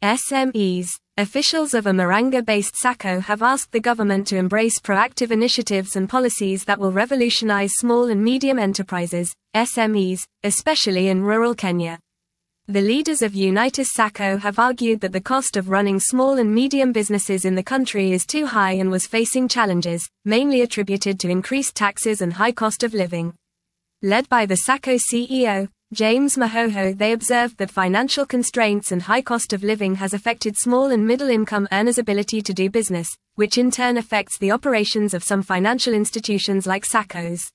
SMEs. Officials of a Maranga-based SACCO have asked the government to embrace proactive initiatives and policies that will revolutionize small and medium enterprises, SMEs, especially in rural Kenya. The leaders of Unitas SACCO have argued that the cost of running small and medium businesses in the country is too high and was facing challenges, mainly attributed to increased taxes and high cost of living. Led by the SACCO CEO, James Mahoho, they observed that financial constraints and high cost of living has affected small and middle-income earners' ability to do business, which in turn affects the operations of some financial institutions like SACCOs.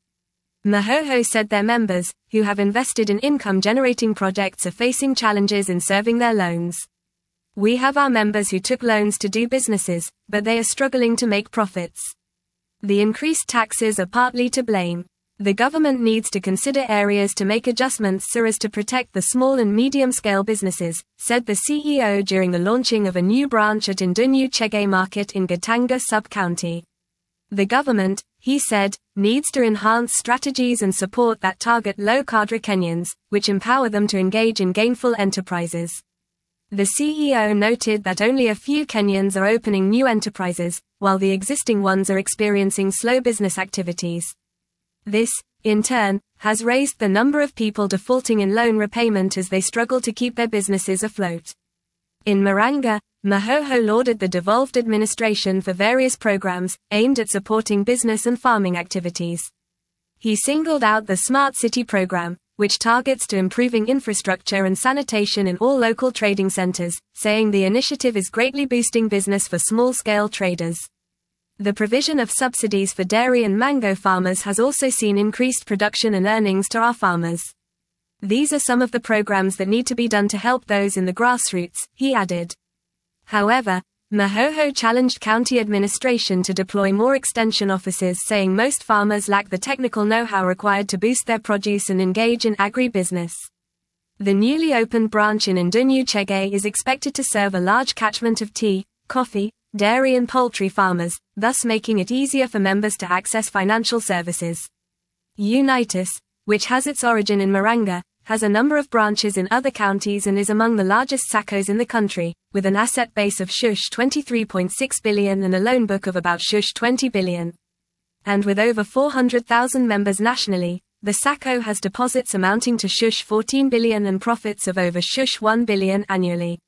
Mahoho said their members, who have invested in income-generating projects, are facing challenges in serving their loans. We have our members who took loans to do businesses, but they are struggling to make profits. The increased taxes are partly to blame. The government needs to consider areas to make adjustments so as to protect the small and medium-scale businesses, said the CEO during the launching of a new branch at Indunyu Chege Market in Gatanga Sub-County. The government, he said, needs to enhance strategies and support that target low-cadre Kenyans, which empower them to engage in gainful enterprises. The CEO noted that only a few Kenyans are opening new enterprises, while the existing ones are experiencing slow business activities. This, in turn, has raised the number of people defaulting in loan repayment as they struggle to keep their businesses afloat. In Maranga, Mahoho lauded the devolved administration for various programs aimed at supporting business and farming activities. He singled out the Smart City program, which targets to improving infrastructure and sanitation in all local trading centers, saying the initiative is greatly boosting business for small-scale traders. The provision of subsidies for dairy and mango farmers has also seen increased production and earnings to our farmers. These are some of the programs that need to be done to help those in the grassroots, he added. However, Mahoho challenged county administration to deploy more extension officers, saying most farmers lack the technical know-how required to boost their produce and engage in agri-business. The newly opened branch in Indunyu Chege is expected to serve a large catchment of tea, coffee, dairy and poultry farmers, thus making it easier for members to access financial services. Unitas, which has its origin in Maranga, has a number of branches in other counties and is among the largest SACCOs in the country, with an asset base of $23.6 billion and a loan book of about $20 billion. And with over 400,000 members nationally, the SACCO has deposits amounting to $14 billion and profits of over $1 billion annually.